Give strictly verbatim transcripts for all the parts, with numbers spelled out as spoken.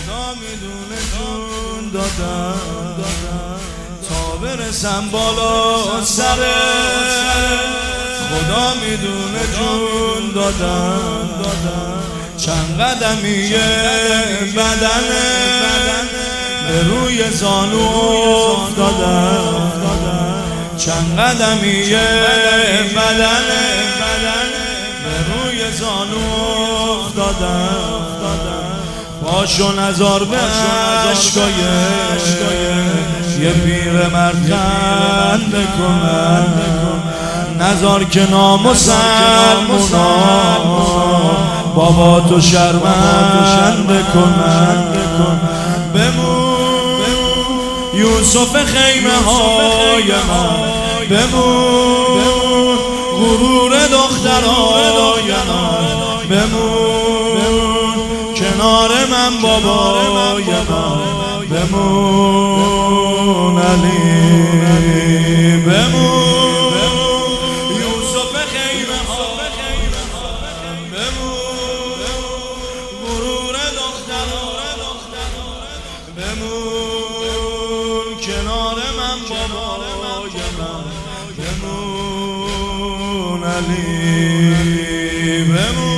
خدا میدونه جون دادم تا برسم بالا سره، خدا میدونه جون دادم چند قدمیه بدنه به روی زانو افتادم، چند قدمیه بدنه به روی زانو افتادم، پاشو نزار به عشقای یه پیر مرد خنده کنن، نزار که نامسلمونا بابا تو شرمنده کنن. بمون یوسف خیمه های من، بمون غرور دخترای من، بمون کنار من بابای من، بمون علی، بمون یوسف خیمه ها، بمون غرور دختران، بمون کنار من بابای من، بمون علی، بمون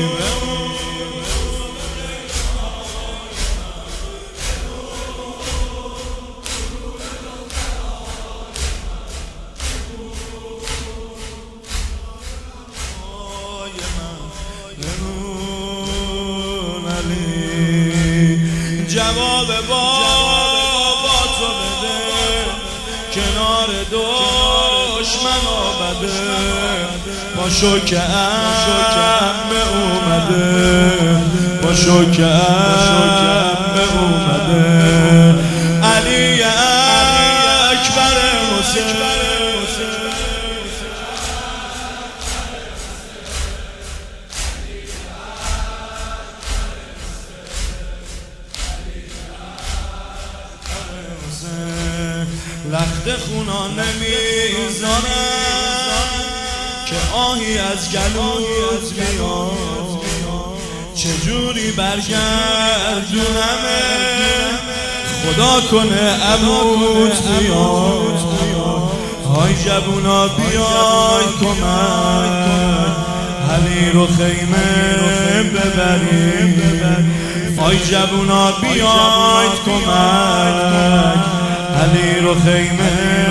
جواب بابا تو بده کنار دشمن آمده، پاشو که عمه اومده، پاشو که عمه اومده، علی اکبر حسین لخت خونا نمیزانم که آهی از گلوت میاد، چجوری برگردونمه خدا کنه عموت بیاد، های جبونا بیاید کمک علی رو خیمه ببرید، های جبونا بیاید کمک علی رو خیمه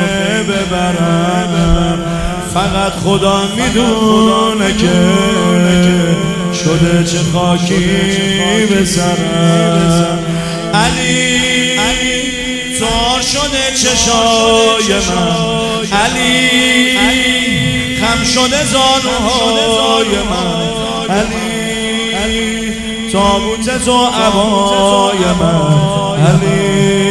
ببرم، فقط خدا میدونه که شده چه خاکی به سرم، علی تار شده چشای من، علی خم شده زانوهای من، علی تابوت تو عبای من، علی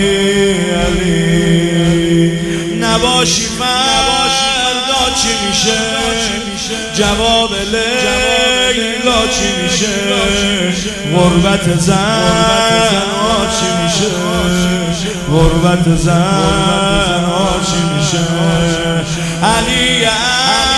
نباشی فردا چی میشه، جواب لیلا چی میشه، غربت زن چی میشه، غربت زن چی میشه، علی